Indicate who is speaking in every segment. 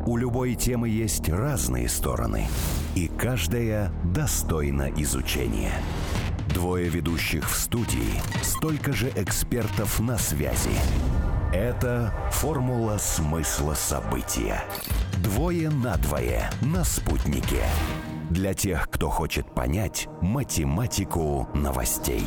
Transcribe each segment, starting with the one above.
Speaker 1: У любой темы есть разные стороны, и каждая достойна изучения. Двое ведущих в студии, столько же экспертов на связи. Это «Формула смысла события». Двое на двое на «Спутнике». Для тех, кто хочет понять математику новостей.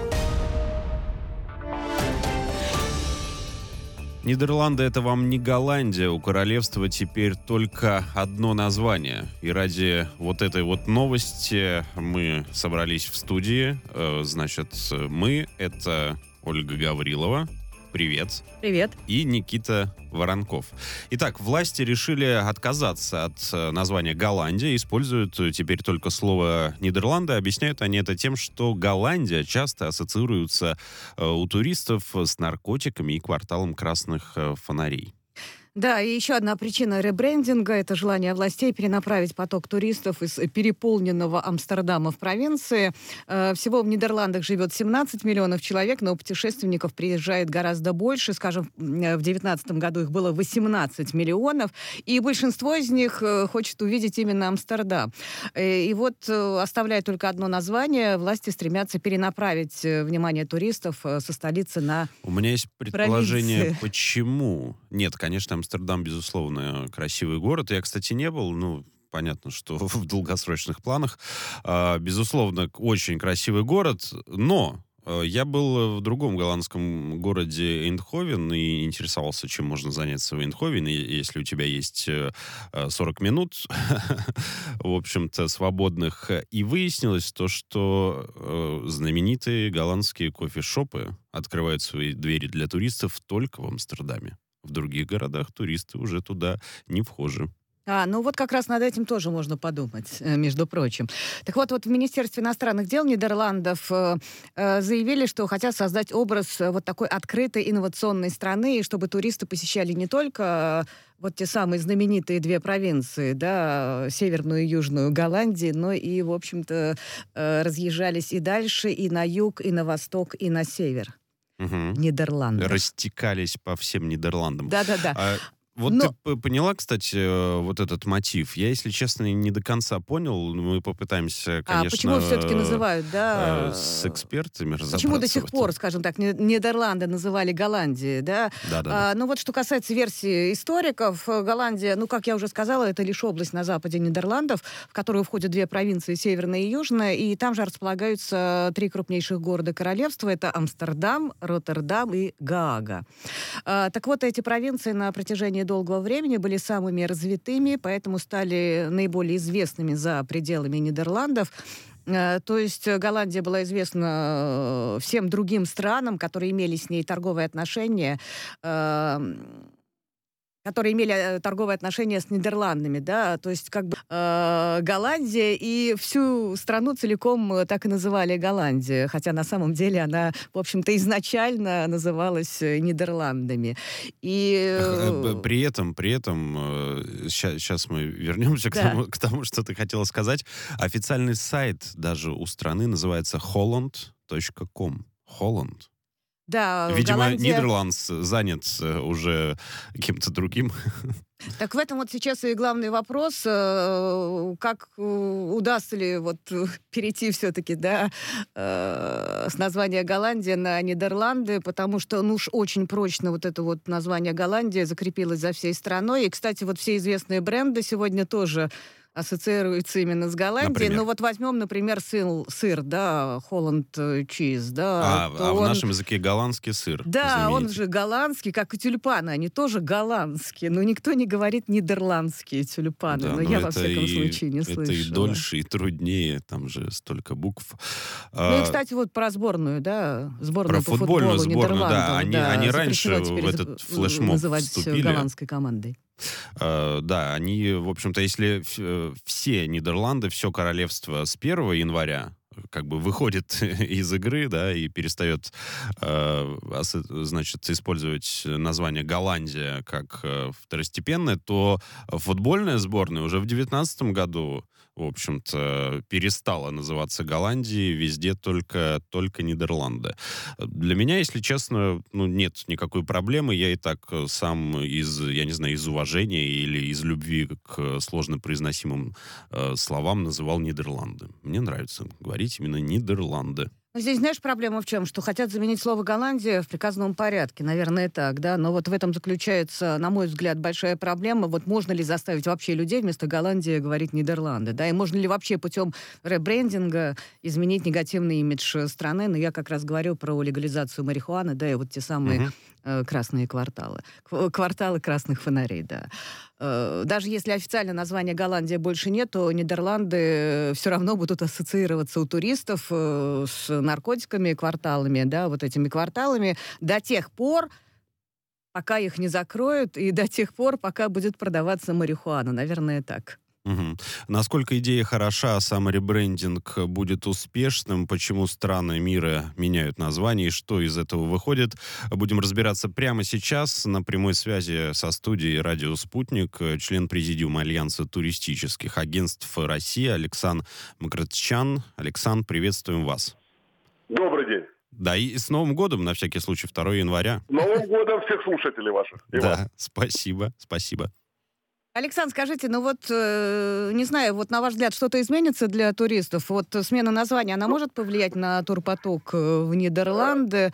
Speaker 2: Нидерланды — это вам не Голландия. У королевства теперь только одно название. И ради вот этой вот новости мы собрались в студии. Значит, мы — это Ольга Гаврилова. Привет.
Speaker 3: Привет.
Speaker 2: И Никита Воронков. Итак, власти решили отказаться от названия Голландия, используют теперь только слово Нидерланды. Объясняют они это тем, что Голландия часто ассоциируется у туристов с наркотиками и кварталом красных фонарей.
Speaker 3: Да, и еще одна причина ребрендинга – это желание властей перенаправить поток туристов из переполненного Амстердама в провинции. Всего в Нидерландах живет 17 миллионов человек, но путешественников приезжает гораздо больше. Скажем, в 2019 году их было 18 миллионов, и большинство из них хочет увидеть именно Амстердам. И вот, оставляя только одно название, власти стремятся перенаправить внимание туристов со столицы на
Speaker 2: У меня есть предположение,
Speaker 3: провинции.
Speaker 2: Почему. Нет, конечно, Амстердам, безусловно, красивый город. Я, кстати, не был, понятно, что в долгосрочных планах. Безусловно, очень красивый город, но я был в другом голландском городе Эйндховен и интересовался, чем можно заняться в Эйндховене, если у тебя есть 40 минут, в общем-то, свободных. И выяснилось то, что знаменитые голландские кофешопы открывают свои двери для туристов только в Амстердаме. В других городах туристы уже туда не вхожи.
Speaker 3: Вот как раз над этим тоже можно подумать, между прочим. Так вот в Министерстве иностранных дел Нидерландов заявили, что хотят создать образ вот такой открытой инновационной страны, и чтобы туристы посещали не только вот те самые знаменитые две провинции, да, Северную и Южную Голландии, но и, в общем-то, разъезжались и дальше, и на юг, и на восток, и на север. Нидерландов.
Speaker 2: Растекались по всем Нидерландам.
Speaker 3: Да-да-да.
Speaker 2: Ты поняла, кстати, вот этот мотив? Я, если честно, не до конца понял. Мы попытаемся, конечно...
Speaker 3: почему все-таки называют, да?
Speaker 2: С экспертами разобраться.
Speaker 3: Почему до сих пор, скажем так, Нидерланды называли Голландией, да?
Speaker 2: Да.
Speaker 3: Что касается версии историков, Голландия, как я уже сказала, это лишь область на западе Нидерландов, в которую входят две провинции, Северная и Южная, и там же располагаются три крупнейших города королевства. Это Амстердам, Роттердам и Гаага. Так вот, эти провинции на протяжении долгого времени были самыми развитыми, поэтому стали наиболее известными за пределами Нидерландов. То есть Голландия была известна всем другим странам, которые имели с ней торговые отношения, с Нидерландами, да, то есть Голландия и всю страну целиком так и называли Голландия, хотя на самом деле она, в общем-то, изначально называлась Нидерландами. И
Speaker 2: при этом, сейчас мы вернемся к тому, что ты хотела сказать. Официальный сайт даже у страны называется holland.com. Holland.
Speaker 3: Да,
Speaker 2: видимо,
Speaker 3: Голландия...
Speaker 2: Нидерландс занят уже кем-то другим.
Speaker 3: Так в этом вот сейчас и главный вопрос, как удастся ли перейти все-таки, да, с названия Голландия на Нидерланды, потому что, уж очень прочно это название Голландия закрепилось за всей страной. И, кстати, все известные бренды сегодня тоже ассоциируется именно с Голландией.
Speaker 2: Например?
Speaker 3: Возьмем, например, сыр, да, Holland Cheese, да.
Speaker 2: В нашем языке голландский сыр.
Speaker 3: Да,
Speaker 2: знаменитый.
Speaker 3: Он же голландский, как и тюльпаны, они тоже голландские, но никто не говорит нидерландские тюльпаны,
Speaker 2: Да,
Speaker 3: но я во всяком случае не слышала.
Speaker 2: Это и дольше, и труднее, там же столько букв.
Speaker 3: И, кстати, про сборную, да, сборную по
Speaker 2: футбольную
Speaker 3: футболу
Speaker 2: сборную,
Speaker 3: Нидерландов.
Speaker 2: да, они раньше в этот флешмоб
Speaker 3: называть
Speaker 2: вступили.
Speaker 3: голландской командой.
Speaker 2: Да, они, в общем-то, если все Нидерланды, все королевство с 1 января выходит из игры, да, и перестает, использовать название Голландия как второстепенное, то футбольная сборная уже в 2019 году в общем-то, перестала называться Голландией, везде только Нидерланды. Для меня, если честно, нет никакой проблемы. Я и так сам я не знаю, из уважения или из любви к сложно произносимым словам называл Нидерланды. Мне нравится говорить именно Нидерланды.
Speaker 3: Ну, здесь, знаешь, проблема в чем? Что хотят заменить слово «Голландия» в приказном порядке. Наверное, так, да? Но вот в этом заключается, на мой взгляд, большая проблема. Вот можно ли заставить вообще людей вместо «Голландии» говорить «Нидерланды», да? И можно ли вообще путем ребрендинга изменить негативный имидж страны? Но я как раз говорю про легализацию марихуаны, да, и вот те самые красные кварталы. Кварталы красных фонарей, да. Даже если официально названия Голландия больше нет, то Нидерланды все равно будут ассоциироваться у туристов с наркотиками, кварталами, да, вот этими кварталами до тех пор, пока их не закроют, и до тех пор, пока будет продаваться марихуана. Наверное, так.
Speaker 2: Мгм. Насколько идея хороша, а сам ребрендинг будет успешным, почему страны мира меняют название и что из этого выходит, будем разбираться прямо сейчас на прямой связи со студией «Радио Спутник», член президиума Альянса туристических агентств России Александр Мкртчян. Александр, приветствуем вас.
Speaker 4: Добрый день.
Speaker 2: Да, и с Новым годом, на всякий случай, 2 января.
Speaker 4: Новым годом всех слушателей ваших. И вас.
Speaker 2: Да, спасибо.
Speaker 3: Александр, скажите, не знаю, вот на ваш взгляд, что-то изменится для туристов? Вот смена названия, она может повлиять на турпоток в Нидерланды?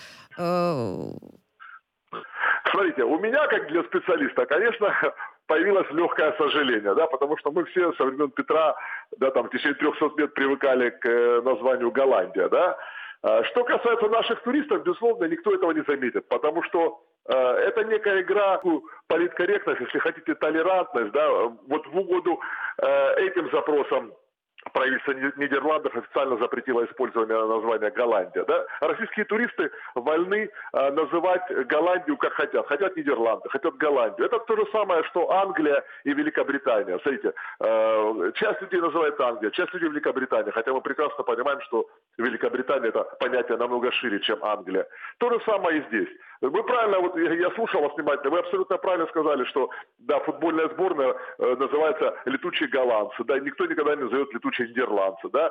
Speaker 4: Смотрите, у меня, как для специалиста, конечно, появилось легкое сожаление, да, потому что мы все со времен Петра, да, там, в течение 300 лет привыкали к названию Голландия, да. Что касается наших туристов, безусловно, никто этого не заметит, потому что это некая игра, политкорректность, если хотите, толерантность, да, вот в угоду этим запросам правительство Нидерландов официально запретило использование названия Голландия. Да? Российские туристы вольны называть Голландию как хотят. Хотят Нидерланды, хотят Голландию. Это то же самое, что Англия и Великобритания. Смотрите, часть людей называет Англия, часть людей Великобритания. Хотя мы прекрасно понимаем, что Великобритания — это понятие намного шире, чем Англия. То же самое и здесь. Вы правильно, вот я слушал вас внимательно, вы абсолютно правильно сказали, что да, футбольная сборная называется «Летучие голландцы», да, никто никогда не назовет «Летучие нидерландцы», да,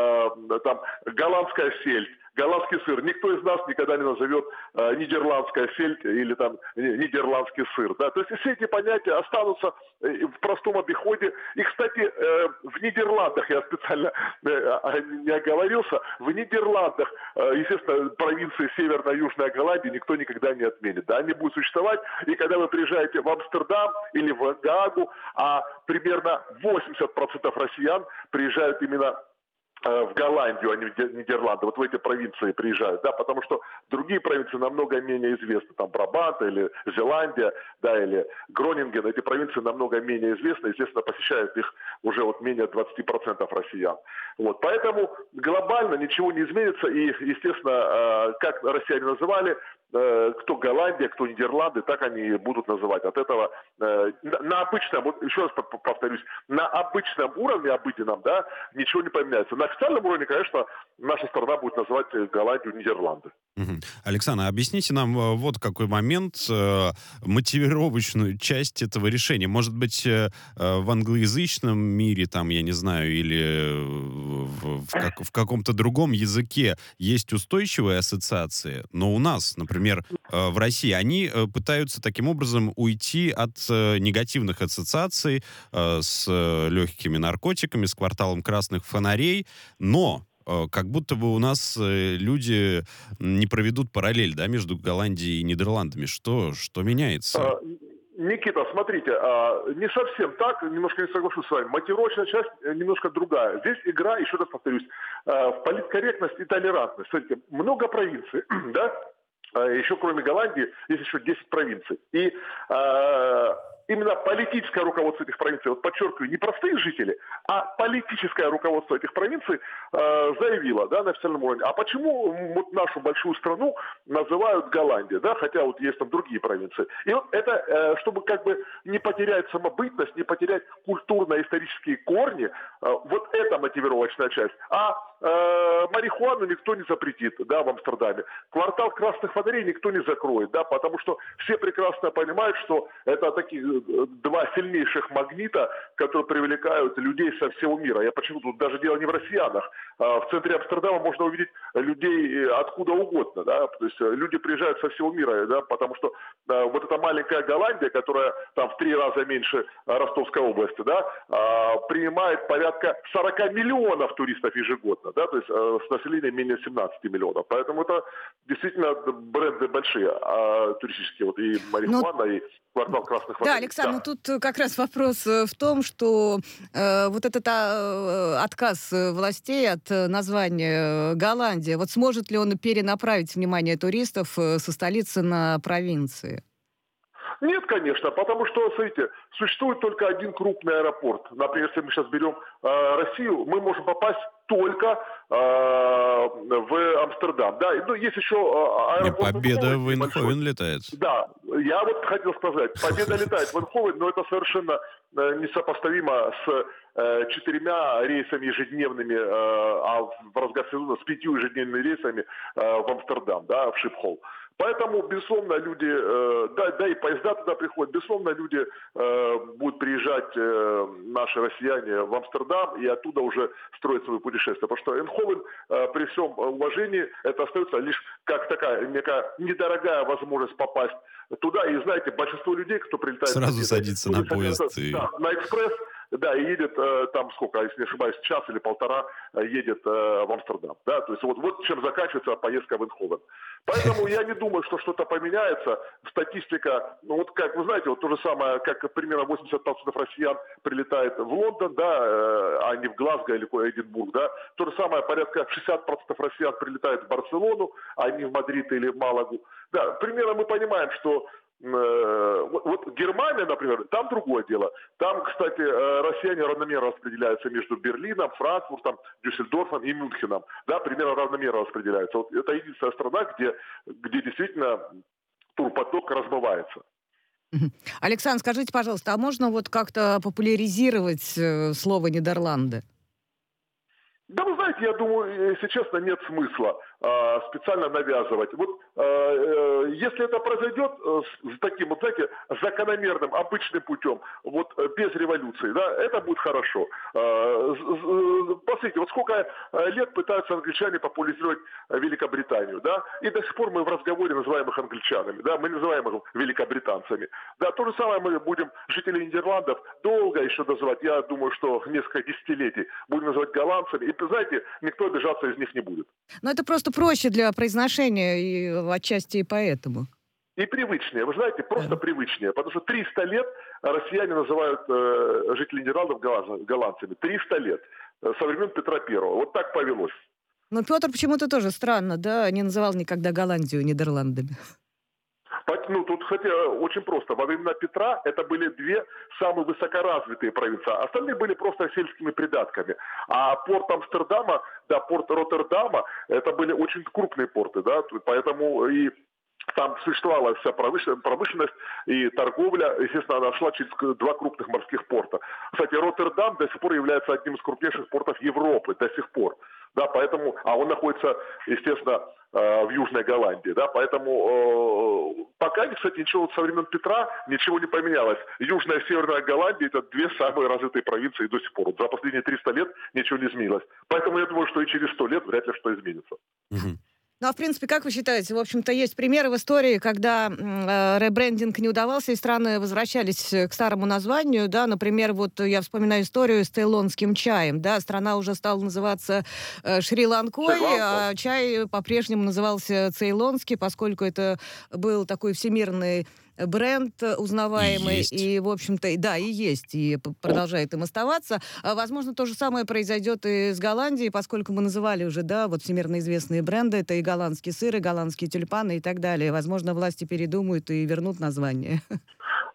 Speaker 4: там голландская сельдь, голландский сыр. Никто из нас никогда не назовет нидерландская сельдь или там нидерландский сыр, да. То есть все эти понятия останутся в простом обиходе. И, кстати, в Нидерландах, я специально не оговорился, в Нидерландах, естественно, провинции Северная и Южная Голландия никто никогда не отменит. Да, они будут существовать, и когда вы приезжаете в Амстердам или в Гаагу, а примерно 80% россиян приезжают именно в Голландию, а не в Нидерланды, вот в эти провинции приезжают, да, потому что другие провинции намного менее известны, там Брабант или Зеландия, да, или Гронинген, эти провинции намного менее известны, естественно, посещают их уже вот менее 20% россиян. Вот, поэтому глобально ничего не изменится, и, естественно, как россияне называли, кто Голландия, кто Нидерланды, так они будут называть. От этого на обычном, вот еще раз повторюсь, на обычном уровне, обыденном, да, ничего не поменяется. На официальном уровне, конечно, наша страна будет называть Голландию Нидерланды.
Speaker 2: Александр, объясните нам вот какой момент, мотивировочную часть этого решения. Может быть, в англоязычном мире, там, я не знаю, или в каком-то другом языке есть устойчивые ассоциации, но у нас, например, в России, они пытаются таким образом уйти от негативных ассоциаций с легкими наркотиками, с кварталом красных фонарей, но как будто бы у нас люди не проведут параллель, да, между Голландией и Нидерландами. Что меняется?
Speaker 4: Никита, смотрите, не совсем так, немножко не соглашусь с вами. Мотивировочная часть немножко другая. Здесь игра, еще раз повторюсь, в политкорректность и толерантность. Смотрите, много провинций, да, еще кроме Голландии есть еще 10 провинций. И именно политическое руководство этих провинций, вот подчеркиваю, не простые жители, а политическое руководство этих провинций заявило, да, на официальном уровне, а почему вот нашу большую страну называют Голландия, да, хотя вот есть там другие провинции. И вот это, чтобы как бы не потерять самобытность, не потерять культурно-исторические корни, вот это мотивировочная часть. А марихуану никто не запретит, да, в Амстердаме. Квартал красных фонарей никто не закроет, да, потому что все прекрасно понимают, что это такие два сильнейших магнита, которые привлекают людей со всего мира. Я почему тут даже дело не в россиянах. В центре Амстердама можно увидеть людей откуда угодно, да, то есть люди приезжают со всего мира, да, потому что вот эта маленькая Голландия, которая там в 3 раза меньше Ростовской области, да, принимает порядка 40 миллионов туристов ежегодно, да, то есть с населением менее 17 миллионов. Поэтому это действительно бренды большие, туристические, вот и марихуана, и квартал красных фонарей.
Speaker 3: Да, Александр, ну тут как раз вопрос в том, что вот этот отказ властей от названия Голландия, вот сможет ли он перенаправить внимание туристов со столицы на провинции?
Speaker 4: Нет, конечно, потому что, смотрите, существует только один крупный аэропорт. Например, если мы сейчас берем Россию, мы можем попасть только в Амстердам. Да, ну, есть еще аэропорт
Speaker 2: Победа в
Speaker 4: Эйндховен
Speaker 2: Эйндховен летает.
Speaker 4: Да, я вот хотел сказать, Победа летает в Эйндховен, но это совершенно несопоставимо с 4 рейсами ежедневными, а в разгар сезона с 5 ежедневными рейсами в Амстердам, да, в Шипхол. Поэтому, безусловно, люди, да и поезда туда приходят, безусловно, люди будут приезжать, наши россияне, в Амстердам и оттуда уже строить свои путешествия. Потому что Эйндховен, при всем уважении, это остается лишь как такая некая недорогая возможность попасть туда. И знаете, большинство людей, кто прилетает...
Speaker 2: Сразу садится на поезд.
Speaker 4: Да, на экспресс. Да, и едет там сколько, если не ошибаюсь, час или полтора едет в Амстердам. Да? То есть вот чем заканчивается поездка в Эйндховен. Поэтому я не думаю, что что-то поменяется. Статистика, ну вот как вы знаете, вот то же самое, как примерно 80% россиян прилетает в Лондон, да, а не в Глазго или Эдинбург, да. То же самое, порядка 60% россиян прилетает в Барселону, а не в Мадрид или в Малагу. Да, примерно мы понимаем, что вот Германия, например, там другое дело. Там, кстати, россияне равномерно распределяются между Берлином, Франкфуртом, Дюссельдорфом и Мюнхеном. Да, примерно равномерно распределяются. Вот это единственная страна, где действительно турпоток размывается.
Speaker 3: Александр, скажите, пожалуйста, а можно вот как-то популяризировать слово Нидерланды?
Speaker 4: Да, вы знаете, я думаю, если честно, нет смысла специально навязывать. Вот если это произойдет с таким, вот, знаете, закономерным, обычным путем, вот без революции, да, это будет хорошо. Посмотрите, вот сколько лет пытаются англичане популяризировать Великобританию, да, и до сих пор мы в разговоре называем их англичанами, да, мы называем их великобританцами. Да, то же самое мы будем жителей Нидерландов долго еще называть, я думаю, что несколько десятилетий будем называть голландцами, и, знаете, никто обижаться из них не будет.
Speaker 3: Но это просто проще для произношения, и отчасти и поэтому.
Speaker 4: И привычнее. Вы знаете, просто привычнее. Потому что 300 лет россияне называют жителей Нидерландов голландцами. 300 лет. Со времен Петра Первого. Вот так повелось.
Speaker 3: Но Петр почему-то тоже странно, да, не называл никогда Голландию Нидерландами.
Speaker 4: Ну, тут, хотя, очень просто. Во времена Петра это были 2 самые высокоразвитые провинции. Остальные были просто сельскими придатками. А порт Амстердама, да, порт Роттердама, это были очень крупные порты, да, поэтому и там существовала вся промышленность и торговля. Естественно, она шла через 2 крупных морских порта. Кстати, Роттердам до сих пор является одним из крупнейших портов Европы, до сих пор. Да, поэтому, а он находится, естественно, в Южной Голландии, да, поэтому пока, кстати, ничего со времен Петра ничего не поменялось. Южная и Северная Голландия — это 2 самые развитые провинции до сих пор. Вот за последние 300 лет ничего не изменилось. Поэтому я думаю, что и через 100 лет вряд ли что изменится.
Speaker 3: Ну, а в принципе, как вы считаете, в общем-то, есть примеры в истории, когда ребрендинг не удавался, и страны возвращались к старому названию, да, например, вот я вспоминаю историю с цейлонским чаем, да, страна уже стала называться Шри-Ланкой, а чай по-прежнему назывался цейлонский, поскольку это был такой всемирный бренд узнаваемый, и, в общем-то, да, и есть, и продолжает им оставаться. Возможно, то же самое произойдет и с Голландией, поскольку мы называли уже, да, вот всемирно известные бренды, это и голландский сыр, и голландские тюльпаны, и так далее. Возможно, власти передумают и вернут название.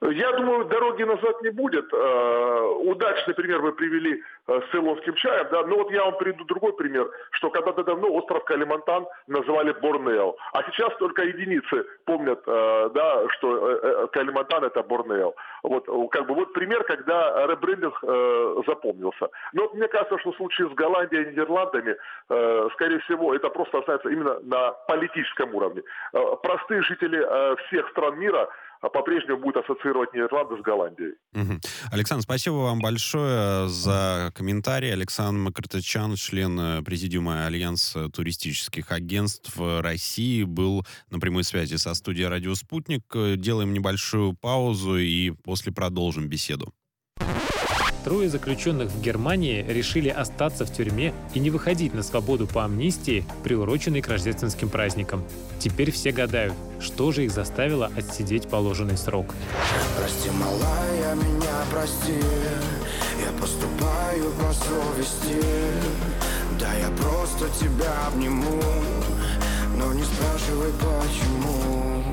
Speaker 4: Я думаю, дороги назад не будет. Удачный пример вы привели с цейлонским чаем, да, но вот я вам приведу другой пример, что когда-то давно остров Калимантан называли Борнео, а сейчас только единицы помнят, да, что Калимантан это Борнео. Вот, как бы, вот пример, когда ребрендинг запомнился. Но мне кажется, что в случае с Голландией и Нидерландами, скорее всего, это просто остается именно на политическом уровне. Простые жители всех стран мира по-прежнему будут ассоциировать Нидерланды с Голландией.
Speaker 2: Александр, спасибо вам большое за комментарий. Александр Макартычян, член президиума Альянса туристических агентств России, был на прямой связи со студией «Радио Спутник». Делаем небольшую паузу и после продолжим беседу.
Speaker 5: Трое заключенных в Германии решили остаться в тюрьме и не выходить на свободу по амнистии, приуроченной к рождественским праздникам. Теперь все гадают, что же их заставило отсидеть положенный срок.
Speaker 6: Прости, малая, меня прости, я поступаю по совести. Да, я просто тебя обниму, но не спрашивай почему.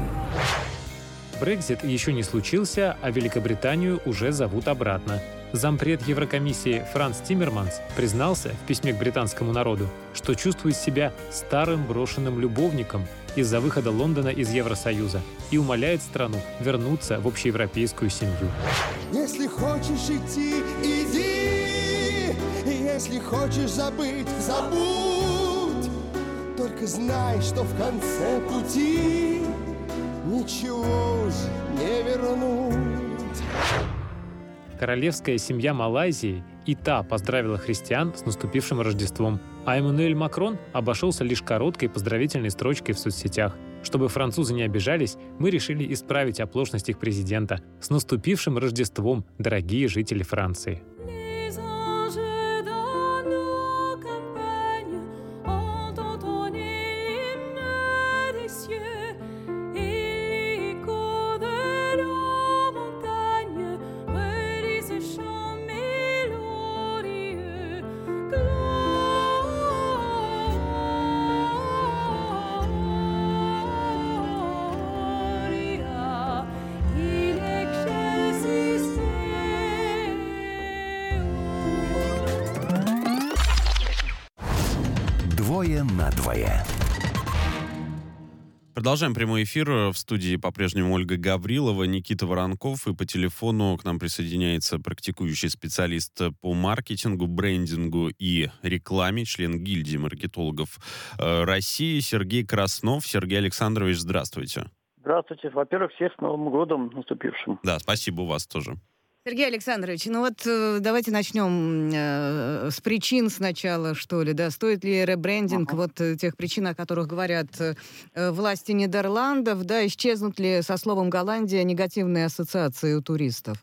Speaker 5: Брексит еще не случился, а Великобританию уже зовут обратно. Зампред Еврокомиссии Франц Тиммерманс признался в письме к британскому народу, что чувствует себя старым брошенным любовником из-за выхода Лондона из Евросоюза и умоляет страну вернуться в общеевропейскую семью.
Speaker 7: Если хочешь идти, иди. Если хочешь забыть, забудь. Только знай, что в конце пути ничего уже не вернуть.
Speaker 5: Королевская семья Малайзии и та поздравила христиан с наступившим Рождеством, а Эммануэль Макрон обошелся лишь короткой поздравительной строчкой в соцсетях. Чтобы французы не обижались, мы решили исправить оплошность их президента. С наступившим Рождеством, дорогие жители Франции!
Speaker 1: «Двое на двое».
Speaker 2: Продолжаем прямой эфир. В студии по-прежнему Ольга Гаврилова, Никита Воронков. И по телефону к нам присоединяется практикующий специалист по маркетингу, брендингу и рекламе, член гильдии маркетологов России Сергей Краснов. Сергей Александрович, здравствуйте.
Speaker 8: Здравствуйте. Во-первых, всех с Новым годом наступившим.
Speaker 2: Да, спасибо, у вас тоже.
Speaker 3: Сергей Александрович, ну вот давайте начнем с причин сначала, что ли, да, стоит ли ребрендинг вот тех причин, о которых говорят власти Нидерландов, да, исчезнут ли со словом Голландия негативные ассоциации у туристов?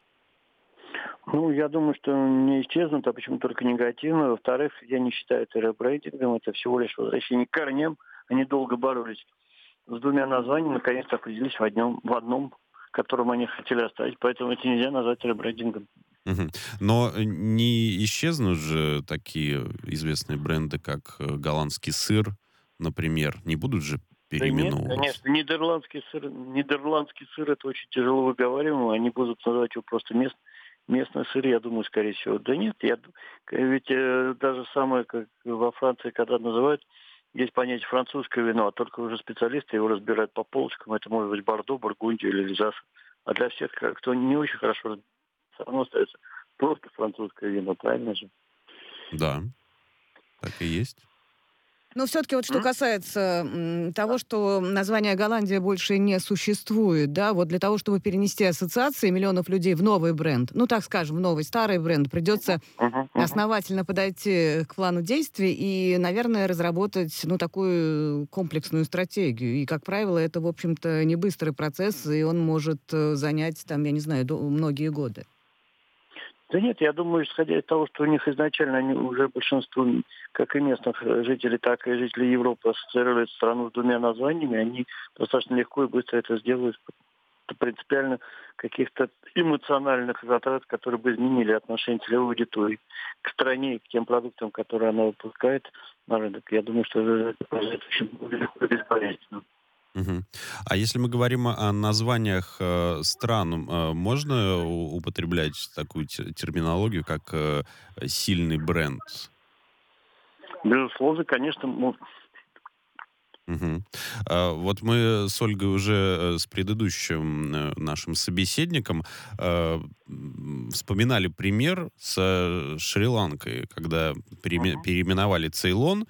Speaker 8: Ну, я думаю, что не исчезнут, а почему только негативно. Во-вторых, я не считаю это ребрендингом, это всего лишь возвращение к корням. Они долго боролись с двумя названиями, наконец-то определились в одном, которым они хотели оставить, поэтому это нельзя назвать ребрендингом.
Speaker 2: Но не исчезнут же такие известные бренды, как голландский сыр, например, не будут же переименовываться?
Speaker 8: Да нет, конечно, нидерландский сыр это очень тяжело выговариваемо, они будут называть его просто местный сыр, я думаю, скорее всего. Да нет, ведь даже самое, как во Франции, когда называют, есть понятие французское вино, а только уже специалисты его разбирают по полочкам. Это может быть Бордо, Бургундия или Эльзас. А для всех, кто не очень хорошо разбирается, все равно остается просто французское вино, правильно же?
Speaker 2: Да, так и есть.
Speaker 3: Но все-таки вот что касается того, что название Голландия больше не существует, да, вот для того, чтобы перенести ассоциации миллионов людей в новый бренд, ну, так скажем, в новый старый бренд, придется основательно подойти к плану действий и, наверное, разработать, ну, такую комплексную стратегию. И, как правило, это, в общем-то, не быстрый процесс, и он может занять, там, я не знаю, многие годы.
Speaker 8: Да нет, я думаю, исходя из того, что у них изначально они уже большинство, как и местных жителей, так и жителей Европы, ассоциируют страну с двумя названиями, они достаточно легко и быстро это сделают. Это принципиально каких-то эмоциональных затрат, которые бы изменили отношение целевой аудитории к стране и к тем продуктам, которые она выпускает на рынок. Я думаю, что это произойдет очень легко и безболезненно.
Speaker 2: Мгм. А если мы говорим о названиях стран, можно употреблять такую терминологию, как сильный бренд?
Speaker 8: Безусловно, конечно,
Speaker 2: Мгм. Вот мы с Ольгой уже с предыдущим нашим собеседником вспоминали пример с Шри-Ланкой, когда переименовали Цейлон,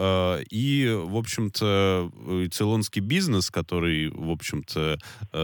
Speaker 2: и, в общем-то, цейлонский бизнес, который, в общем-то,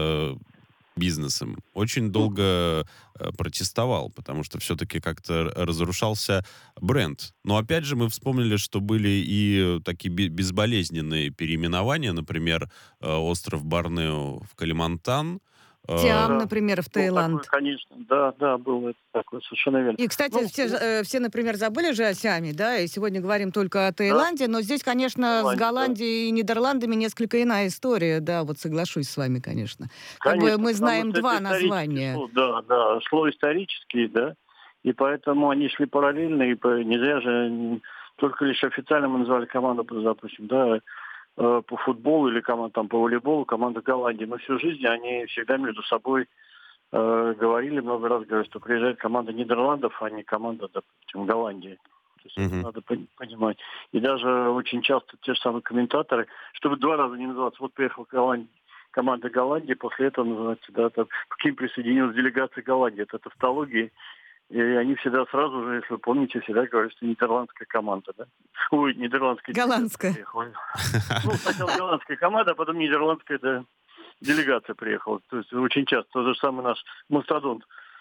Speaker 2: бизнесом, очень долго протестовал, потому что все-таки как-то разрушался бренд. Но опять же мы вспомнили, что были и такие безболезненные переименования, например, остров Борнео в Калимантан.
Speaker 3: Сиам,
Speaker 8: да,
Speaker 3: например, в
Speaker 8: был такой,
Speaker 3: Таиланд.
Speaker 8: конечно, да, да, было это такое, совершенно верно.
Speaker 3: И, кстати,
Speaker 8: Ну,
Speaker 3: все, например, забыли же о Сиаме, да, и сегодня говорим только о
Speaker 8: да,
Speaker 3: Таиланде, но здесь, конечно, с
Speaker 8: Голландия, да.
Speaker 3: Голландией и Нидерландами несколько иная история, да, вот соглашусь с вами, конечно. Как бы
Speaker 8: Конечно,
Speaker 3: мы
Speaker 8: потому
Speaker 3: знаем
Speaker 8: что это
Speaker 3: два
Speaker 8: исторический
Speaker 3: названия.
Speaker 8: слой, да, да, слой исторический, да, и поэтому они шли параллельно, и не зря же только лишь официально мы назвали команду, допустим, да, по футболу или команда там по волейболу, команда Голландии. Но всю жизнь они всегда между собой говорили, много раз говорили, что приезжает команда Нидерландов, а не команда, допустим, Голландии. То есть это
Speaker 2: Мгм.
Speaker 8: надо понимать. И даже очень часто те же самые комментаторы, чтобы два раза не называться, вот приехал команда Голландии, после этого называется, да, там, к ним присоединилась делегация Голландии. Это тавтология. И они всегда сразу же, если вы помните, всегда говорят, что нидерландская команда, да? Ой, нидерландская делегация
Speaker 3: Голландская.
Speaker 8: приехала. Ну, сначала голландская команда, а потом нидерландская, да, делегация приехала. То есть очень часто тот же самый наш мастодонт,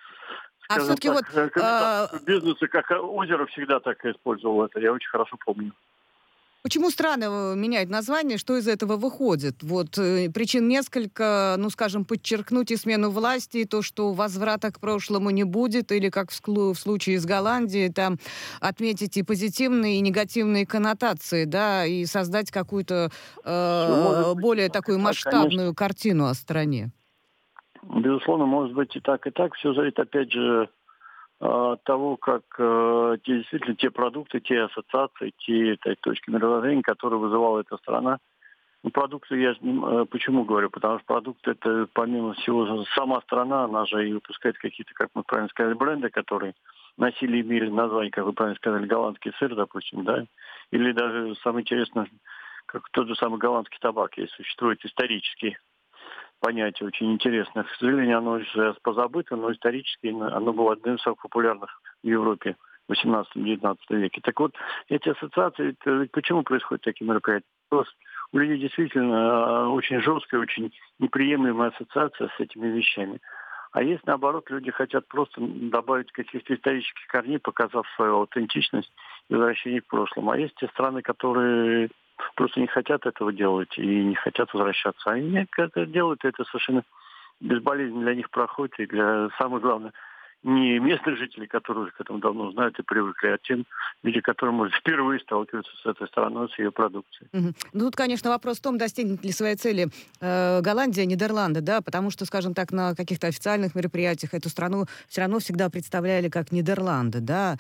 Speaker 3: А
Speaker 8: скажем
Speaker 3: все-таки
Speaker 8: так,
Speaker 3: вот
Speaker 8: комментатор бизнеса, как озеро всегда так и использовал это. Я очень хорошо помню.
Speaker 3: почему страны меняют название, что из этого выходит? Вот причин несколько, ну, скажем, подчеркнуть и смену власти, и то, что возврата к прошлому не будет, или как в случае с Голландией, там отметить и позитивные, и негативные коннотации, да, и создать какую-то
Speaker 8: Все может быть и
Speaker 3: более
Speaker 8: так, и
Speaker 3: такую
Speaker 8: так, конечно.
Speaker 3: масштабную картину о стране.
Speaker 8: Безусловно, может быть и так, и так. Все зависит, опять же, от того, как действительно те продукты, те ассоциации, те точки мировоззрения, которые вызывала эта страна. Ну, продукты я почему говорю? Потому что продукты это, помимо всего, сама страна, она же и выпускает какие-то, как мы правильно сказали, бренды, которые носили и имели название, как вы правильно сказали, голландский сыр, допустим, да? Или даже самое интересное, как тот же самый голландский табак, есть, существует исторический понятие очень интересное. К сожалению, оно сейчас позабыто, но исторически оно было одним из самых популярных в Европе в 18-19 веке. Так вот, эти ассоциации, ведь почему происходят такие мероприятия? Потому что у людей действительно очень жесткая, очень неприемлемая ассоциация с этими вещами. А есть, наоборот, люди хотят просто добавить каких-то исторических корней, показав свою аутентичность и возвращение к прошлому. А есть те страны, которые просто не хотят этого делать и не хотят возвращаться. Они это делают, и это совершенно безболезненно для них проходит, и для, самое главное, не местных жителей, которые уже к этому давно знают и привыкли, а тем люди, которые, может, впервые сталкиваются с этой страной, с ее продукцией.
Speaker 3: Мгм. Ну, тут, конечно, вопрос в том, достигнет ли своей цели Голландия, Нидерланды, да, потому что, скажем так, на каких-то официальных мероприятиях эту страну все равно всегда представляли как Нидерланды, да.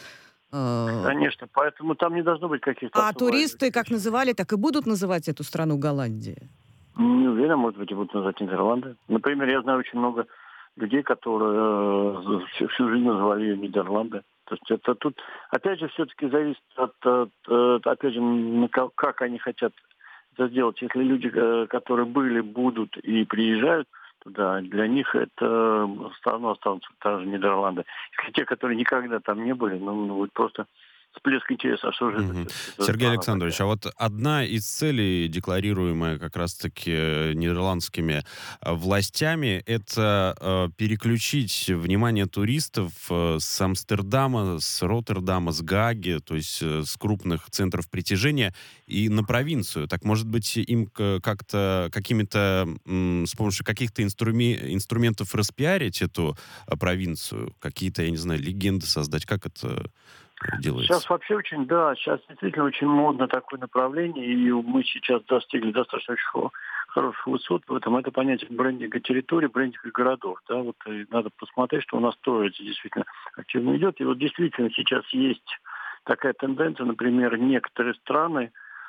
Speaker 3: Э,
Speaker 8: Конечно, поэтому там не должно быть каких-то
Speaker 3: А
Speaker 8: особо
Speaker 3: туристы как
Speaker 8: вещей.
Speaker 3: называли, так и будут называть эту страну Голландия.
Speaker 8: Не уверен, может быть, и будут называть Нидерланды. Например, я знаю очень много людей, которые всю жизнь называли ее Нидерланды. То есть это тут, опять же, все-таки зависит опять же, как они хотят это сделать. Если люди, которые были, будут и приезжают туда, для них это все равно останутся даже Нидерланды. Если те, которые никогда там не были, ну будет просто всплеск интереса, а что же это
Speaker 2: Мгм.
Speaker 8: все-таки за
Speaker 2: Сергей
Speaker 8: страна
Speaker 2: Александрович,
Speaker 8: такая?
Speaker 2: а вот одна из целей, декларируемая как раз-таки нидерландскими властями, это переключить внимание туристов с Амстердама, с Роттердама, с Гааги, то есть с крупных центров притяжения, и на провинцию. Так, может быть, им как-то какими-то, с помощью каких-то инструментов распиарить эту провинцию? Какие-то, я не знаю, легенды создать? Как это делается?
Speaker 8: Сейчас вообще очень, да, сейчас действительно очень модно такое направление, и мы сейчас достигли достаточно очень хороших высот в этом. Это понятие брендинга территории, брендинга городов. Да, вот и надо посмотреть, что у нас тоже это действительно активно идет. И вот действительно сейчас есть такая тенденция, например, некоторые страны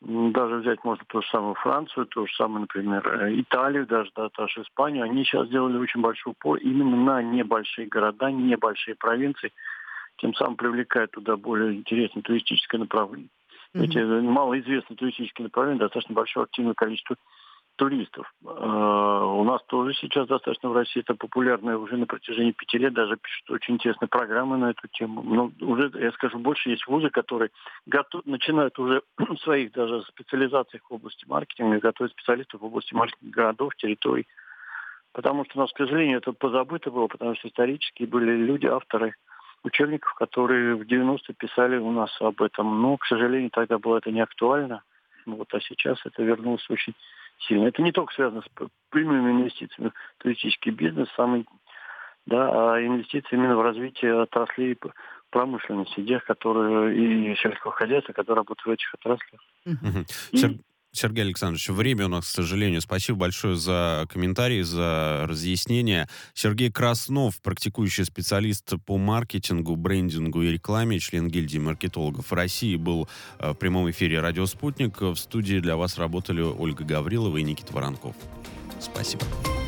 Speaker 8: даже взять можно ту же самую Францию, ту же самую, например, Италию, даже Испанию, они сейчас сделали очень большой упор именно на небольшие города, небольшие провинции, тем самым привлекая туда более интересное туристическое направление. Эти малоизвестные туристические направления достаточно большое активное количество туристов. У нас тоже сейчас достаточно в России это популярно уже на протяжении 5 лет, даже пишут очень интересные программы на эту тему. Но уже, я скажу больше, есть вузы, которые начинают уже в своих даже специализациях в области маркетинга, готовить специалистов в области маркетинга городов, территорий. Потому что у нас, к сожалению, это позабыто было, потому что исторически были люди, авторы учебников, которые в 90-е писали у нас об этом. Но, к сожалению, тогда было это не актуально. А сейчас это вернулось очень сильно. Это не только связано с прямыми инвестициями в туристический бизнес, а инвестиции именно в развитие отраслей промышленности, и сельского хозяйства, которые работают в этих отраслях.
Speaker 2: Сергей Александрович, время у нас, к сожалению. Спасибо большое за комментарии, за разъяснение. Сергей Краснов, практикующий специалист по маркетингу, брендингу и рекламе, член гильдии маркетологов России, был в прямом эфире «Радио Спутник». В студии для вас работали Ольга Гаврилова и Никита Воронков. Спасибо.